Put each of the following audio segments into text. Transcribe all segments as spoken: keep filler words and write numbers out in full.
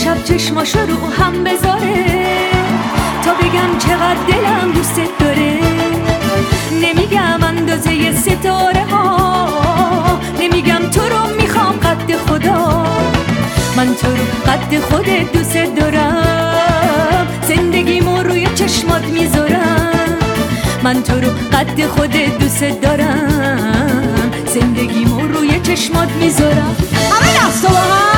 شب چشماشو رو هم بذاره تا بگم چقدر دلم دوست داره. نمیگم اندازه ستاره ها، نمیگم تو رو میخوام قد خدا، من تو رو قد خودت دوست دارم، زندگیمو روی چشمات میذارم. من تو رو قد خودت دوست دارم، زندگیمو روی چشمات میذارم. همه دست با هم.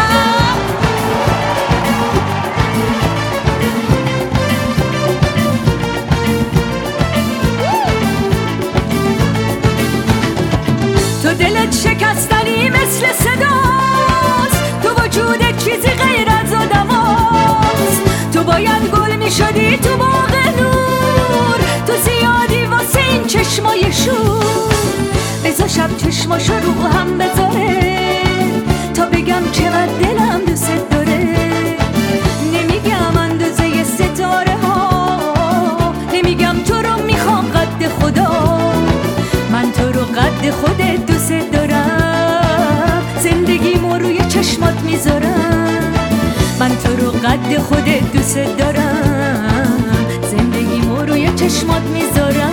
تو دلت شکستنی مثل صداست، تو وجودت چیزی غیر از آدماست. تو باید گل میشدی تو باغ نور، تو زیادی واسه این چشمای شور. بذار شب چشماشو رو هم بذاره تا بگم چقدر دلم دوست داره. نمیگم اندازه ستاره ها، نمیگم تو رو میخوام قد خدا، من تو رو قد خودت دوست دارم، زندگیمو روی چشمات میذارم. من تو رو قد خودت دوست دارم، زندگیمو روی چشمات میذارم.